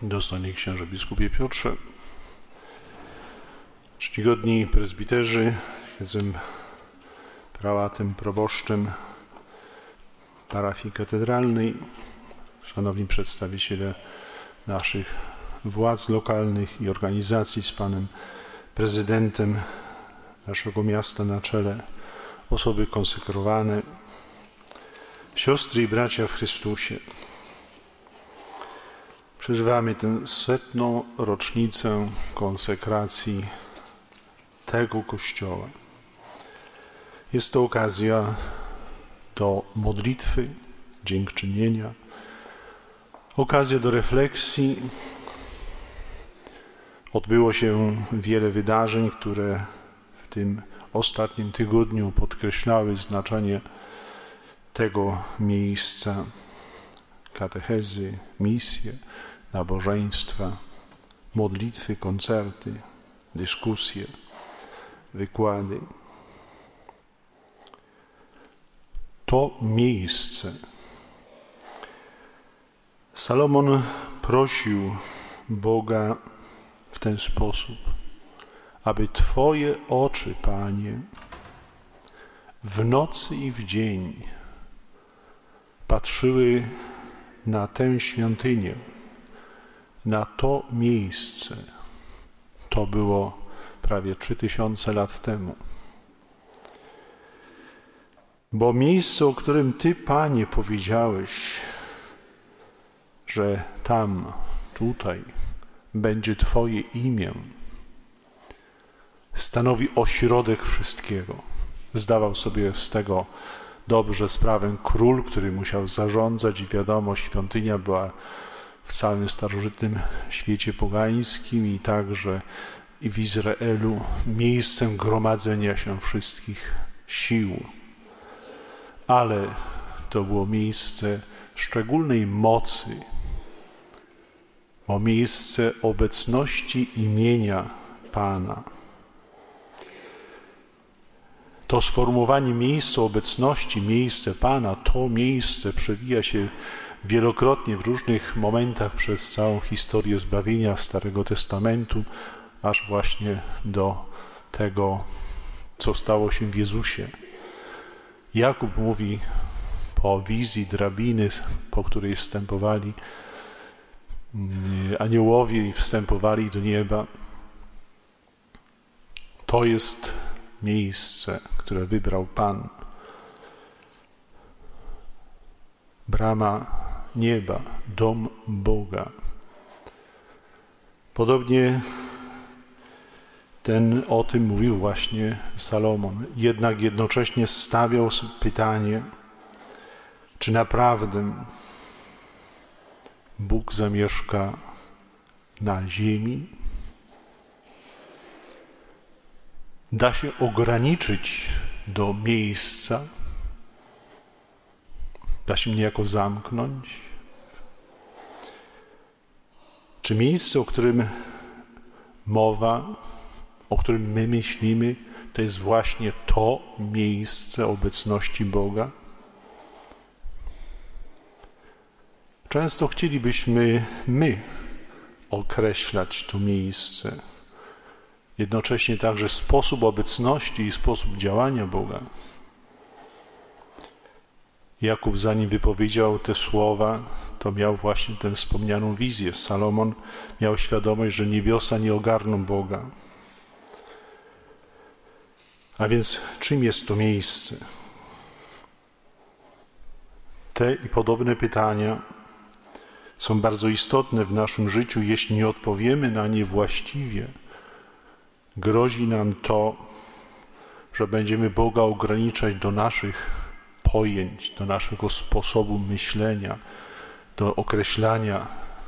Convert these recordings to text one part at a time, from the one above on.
Dostojny księże biskupie Piotrze, czcigodni prezbiterzy, jestem prałatem, proboszczem parafii katedralnej, szanowni przedstawiciele naszych władz lokalnych i organizacji z panem prezydentem naszego miasta na czele, osoby konsekrowane, siostry i bracia w Chrystusie. Przeżywamy tę 100. rocznicę konsekracji tego Kościoła. Jest to okazja do modlitwy, dziękczynienia, okazja do refleksji. Odbyło się wiele wydarzeń, które w tym ostatnim tygodniu podkreślały znaczenie tego miejsca, katechezy, misje, nabożeństwa, modlitwy, koncerty, dyskusje, wykłady. To miejsce. Salomon prosił Boga w ten sposób, aby Twoje oczy, Panie, w nocy i w dzień patrzyły na tę świątynię, na to miejsce. To było prawie 3000 lat temu. Bo miejsce, o którym Ty, Panie, powiedziałeś, że tam, tutaj będzie Twoje imię, stanowi ośrodek wszystkiego. Zdawał sobie z tego dobrze sprawę król, który musiał zarządzać i wiadomo, świątynia była w całym starożytnym świecie pogańskim i także i w Izraelu miejscem gromadzenia się wszystkich sił. Ale to było miejsce szczególnej mocy, bo miejsce obecności imienia Pana. To sformułowanie miejsce obecności, miejsce Pana, to miejsce przewija się wielokrotnie w różnych momentach przez całą historię zbawienia Starego Testamentu, aż właśnie do tego, co stało się w Jezusie. Jakub mówi po wizji drabiny, po której wstępowali aniołowie i wstępowali do nieba. To jest miejsce, które wybrał Pan. Brama nieba, dom Boga. Podobnie o tym mówił właśnie Salomon. Jednak jednocześnie stawiał pytanie, czy naprawdę Bóg zamieszka na ziemi? Da się ograniczyć do miejsca? Da się niejako zamknąć? Czy miejsce, o którym mowa, o którym my myślimy, to jest właśnie to miejsce obecności Boga? Często chcielibyśmy określać to miejsce. Jednocześnie także sposób obecności i sposób działania Boga. Jakub, zanim wypowiedział te słowa, to miał właśnie tę wspomnianą wizję. Salomon miał świadomość, że niebiosa nie ogarną Boga. A więc czym jest to miejsce? Te i podobne pytania są bardzo istotne w naszym życiu. Jeśli nie odpowiemy na nie właściwie, grozi nam to, że będziemy Boga ograniczać do naszych pojęć, do naszego sposobu myślenia, do określania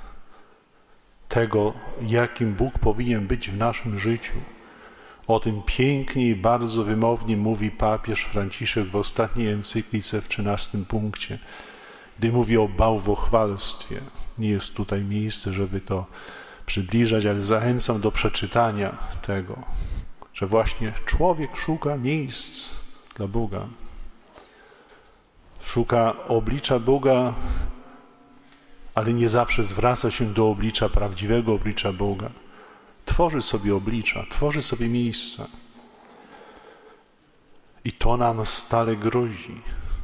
tego, jakim Bóg powinien być w naszym życiu. O tym pięknie i bardzo wymownie mówi papież Franciszek w ostatniej encyklice w 13 punkcie, gdy mówi o bałwochwalstwie. Nie jest tutaj miejsce, żeby to przybliżać, ale zachęcam do przeczytania tego, że właśnie człowiek szuka miejsc dla Boga. Szuka oblicza Boga ale nie zawsze zwraca się do oblicza, prawdziwego oblicza Boga. Tworzy sobie oblicza, tworzy sobie miejsca. I to nam stale grozi,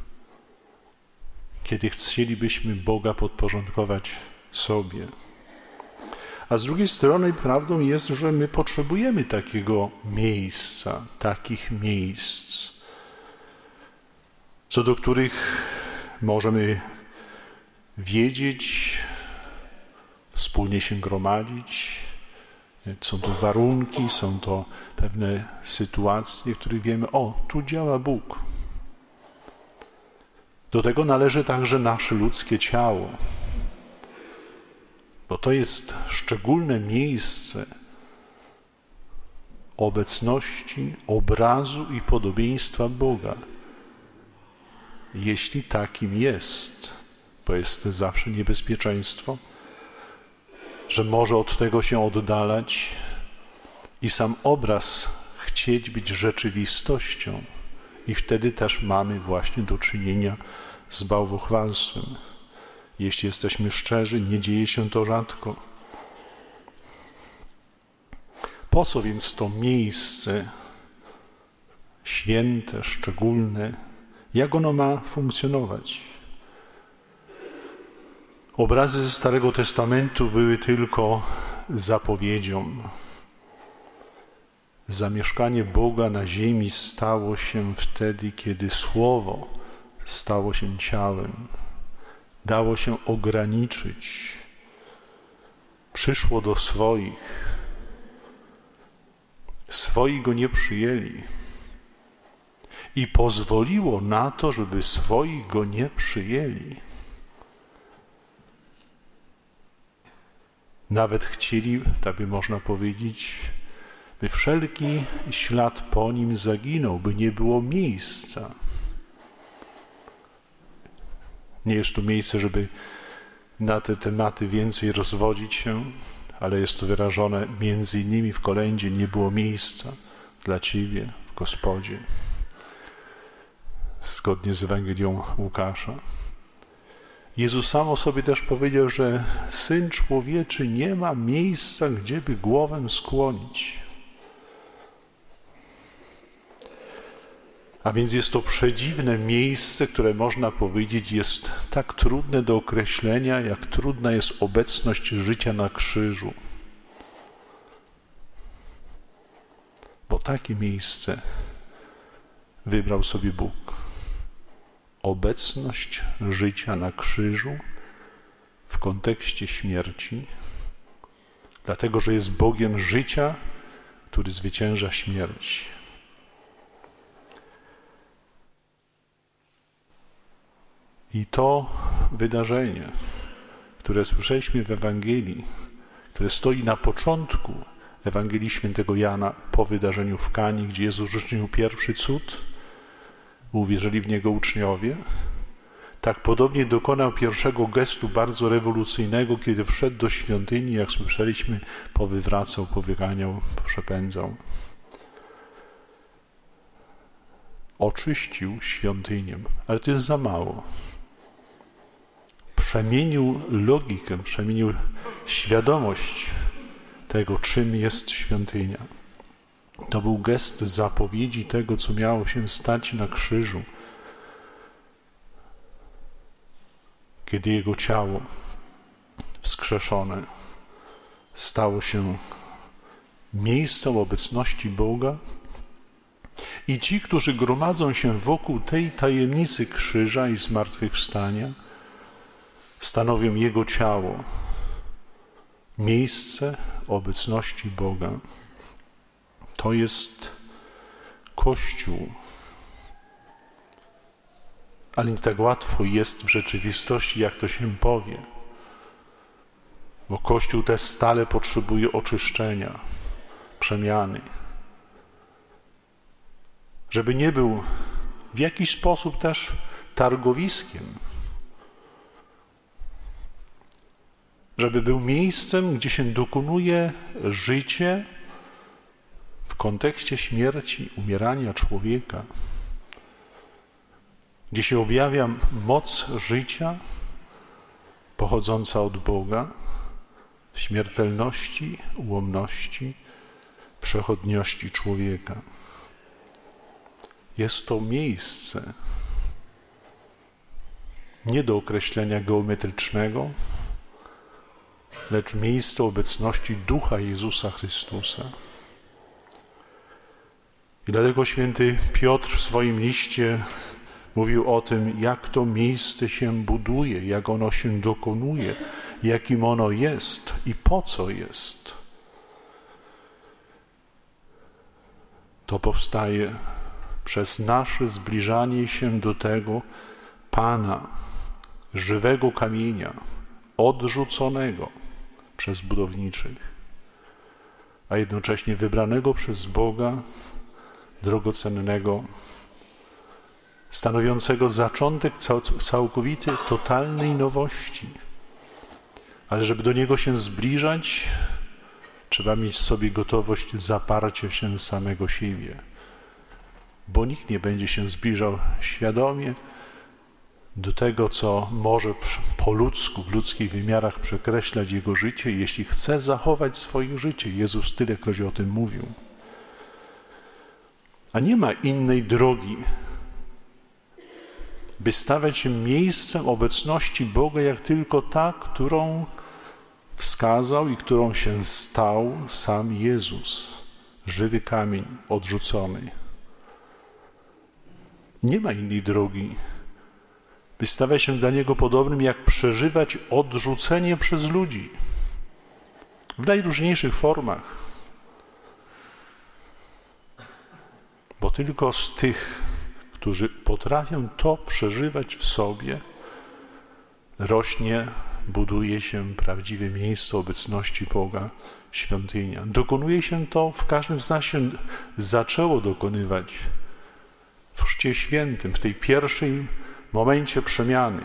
kiedy chcielibyśmy Boga podporządkować sobie. A z drugiej strony prawdą jest, że my potrzebujemy takiego miejsca, takich miejsc, co do których możemy wiedzieć, wspólnie się gromadzić. Są to warunki, są to pewne sytuacje, w których wiemy, tu działa Bóg. Do tego należy także nasze ludzkie ciało, bo to jest szczególne miejsce obecności, obrazu i podobieństwa Boga. Jeśli takim jest, bo jest to zawsze niebezpieczeństwo, że może od tego się oddalać i sam obraz chcieć być rzeczywistością. I wtedy też mamy właśnie do czynienia z bałwochwalstwem. Jeśli jesteśmy szczerzy, nie dzieje się to rzadko. Po co więc to miejsce święte, szczególne? Jak ono ma funkcjonować? Obrazy ze Starego Testamentu były tylko zapowiedzią. Zamieszkanie Boga na ziemi stało się wtedy, kiedy Słowo stało się ciałem. Dało się ograniczyć. Przyszło do swoich. Swoi go nie przyjęli. I pozwoliło na to, żeby swoi go nie przyjęli. Nawet chcieli, tak by można powiedzieć, by wszelki ślad po nim zaginął, by nie było miejsca. Nie jest tu miejsce, żeby na te tematy więcej rozwodzić się, ale jest to wyrażone między innymi w kolędzie: nie było miejsca dla Ciebie w Gospodzie. Zgodnie z Ewangelią Łukasza. Jezus sam o sobie też powiedział, że Syn Człowieczy nie ma miejsca, gdzieby głowę skłonić. A więc jest to przedziwne miejsce, które można powiedzieć jest tak trudne do określenia, jak trudna jest obecność życia na krzyżu. Bo takie miejsce wybrał sobie Bóg. Obecność życia na krzyżu w kontekście śmierci, dlatego że jest Bogiem życia, który zwycięża śmierć. I to wydarzenie, które słyszeliśmy w Ewangelii, które stoi na początku Ewangelii Świętego Jana po wydarzeniu w Kani, gdzie Jezus uczynił pierwszy cud, uwierzyli w Niego uczniowie, tak podobnie dokonał pierwszego gestu bardzo rewolucyjnego, kiedy wszedł do świątyni, jak słyszeliśmy, powywracał, powyganiał, przepędzał. Oczyścił świątynię, ale to jest za mało. Przemienił logikę, przemienił świadomość tego, czym jest świątynia. To był gest zapowiedzi tego, co miało się stać na krzyżu, kiedy Jego ciało wskrzeszone stało się miejscem obecności Boga i ci, którzy gromadzą się wokół tej tajemnicy krzyża i zmartwychwstania, stanowią Jego ciało, miejsce obecności Boga. To jest Kościół. Ale nie tak łatwo jest w rzeczywistości, jak to się powie. Bo Kościół też stale potrzebuje oczyszczenia, przemiany. Żeby nie był w jakiś sposób też targowiskiem. Żeby był miejscem, gdzie się dokonuje życie w kontekście śmierci, umierania człowieka, gdzie się objawia moc życia pochodząca od Boga, w śmiertelności, ułomności, przechodniości człowieka. Jest to miejsce nie do określenia geometrycznego, lecz miejsce obecności Ducha Jezusa Chrystusa. I dlatego święty Piotr w swoim liście mówił o tym, jak to miejsce się buduje, jak ono się dokonuje, jakim ono jest i po co jest. To powstaje przez nasze zbliżanie się do tego Pana, żywego kamienia, odrzuconego przez budowniczych, a jednocześnie wybranego przez Boga, drogocennego, stanowiącego zaczątek całkowitej, totalnej nowości. Ale żeby do Niego się zbliżać, trzeba mieć w sobie gotowość zaparcia się samego siebie, bo nikt nie będzie się zbliżał świadomie do tego, co może po ludzku, w ludzkich wymiarach przekreślać jego życie, jeśli chce zachować swoje życie. Jezus tylekroć o tym mówił. A nie ma innej drogi, by stawać się miejscem obecności Boga, jak tylko ta, którą wskazał i którą się stał sam Jezus, żywy kamień odrzucony. Nie ma innej drogi, by stawać się dla Niego podobnym, jak przeżywać odrzucenie przez ludzi w najróżniejszych formach. Bo tylko z tych, którzy potrafią to przeżywać w sobie, rośnie, buduje się prawdziwe miejsce obecności Boga, świątynia. Dokonuje się to, w każdym z nas się zaczęło dokonywać w Chrzcie Świętym, w tej pierwszej momencie przemiany.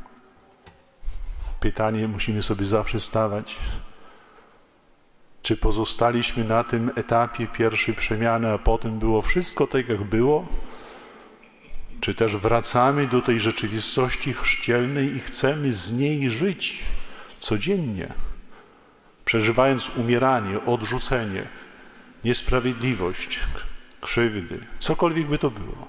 Pytanie musimy sobie zawsze stawiać, czy pozostaliśmy na tym etapie pierwszej przemiany, a potem było wszystko tak, jak było? Czy też wracamy do tej rzeczywistości chrzcielnej i chcemy z niej żyć codziennie, przeżywając umieranie, odrzucenie, niesprawiedliwość, krzywdy, cokolwiek by to było.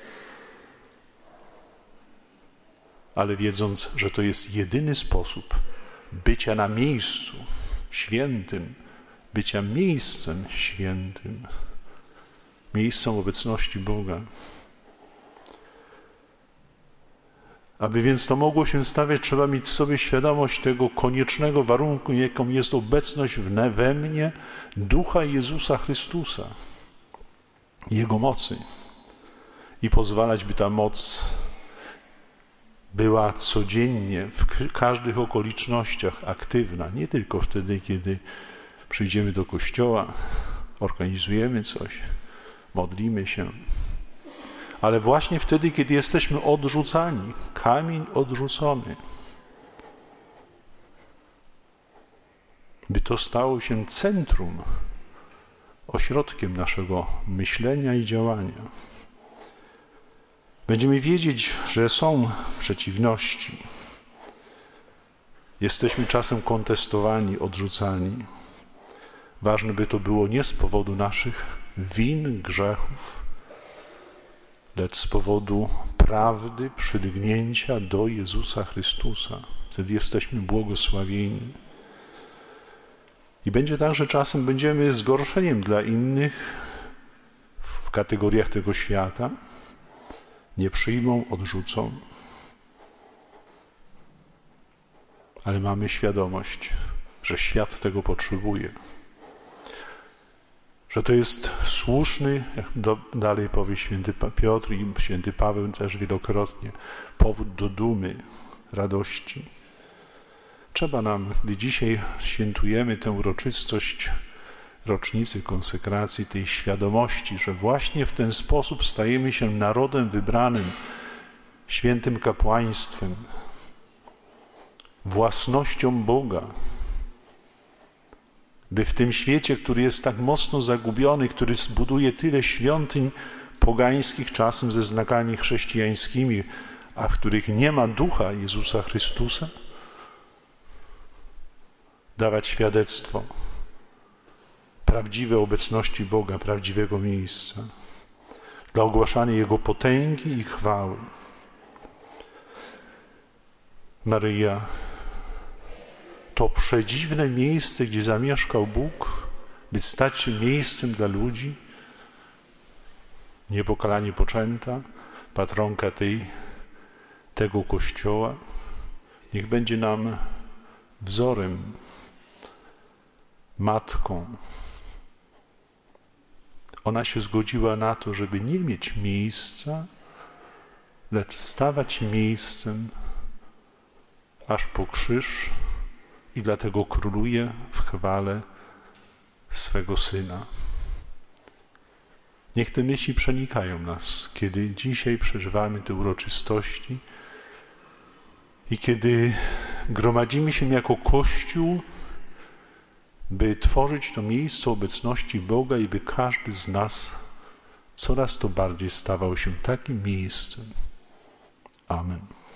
Ale wiedząc, że to jest jedyny sposób bycia na miejscu świętym, bycia miejscem świętym, miejscem obecności Boga. Aby więc to mogło się stawiać, trzeba mieć w sobie świadomość tego koniecznego warunku, jaką jest obecność we mnie Ducha Jezusa Chrystusa, Jego mocy. I pozwalać, by ta moc była codziennie, w każdych okolicznościach aktywna, nie tylko wtedy, kiedy przyjdziemy do kościoła, organizujemy coś, modlimy się, ale właśnie wtedy, kiedy jesteśmy odrzucani, kamień odrzucony, by to stało się centrum, ośrodkiem naszego myślenia i działania. Będziemy wiedzieć, że są przeciwności. Jesteśmy czasem kontestowani, odrzucani. Ważne, by to było nie z powodu naszych win, grzechów, lecz z powodu prawdy, przylgnięcia do Jezusa Chrystusa. Wtedy jesteśmy błogosławieni. I będzie tak, że czasem będziemy zgorszeniem dla innych w kategoriach tego świata. Nie przyjmą, odrzucą. Ale mamy świadomość, że świat tego potrzebuje. Że to jest słuszny, jak dalej powie święty Piotr i święty Paweł też wielokrotnie, powód do dumy, radości. Trzeba nam, gdy dzisiaj świętujemy tę uroczystość rocznicy konsekracji, tej świadomości, że właśnie w ten sposób stajemy się narodem wybranym, świętym kapłaństwem, własnością Boga, by w tym świecie, który jest tak mocno zagubiony, który zbuduje tyle świątyń pogańskich, czasem ze znakami chrześcijańskimi, a w których nie ma Ducha Jezusa Chrystusa, dawać świadectwo prawdziwej obecności Boga, prawdziwego miejsca, dla ogłaszania Jego potęgi i chwały. Maryja, to przedziwne miejsce, gdzie zamieszkał Bóg, by stać się miejscem dla ludzi, niepokalanie poczęta, patronka tego Kościoła, niech będzie nam wzorem, matką. Ona się zgodziła na to, żeby nie mieć miejsca, lecz stawać miejscem aż po krzyż i dlatego króluje w chwale swego Syna. Niech te myśli przenikają nas, kiedy dzisiaj przeżywamy te uroczystości i kiedy gromadzimy się jako Kościół, by tworzyć to miejsce obecności Boga i by każdy z nas coraz to bardziej stawał się takim miejscem. Amen.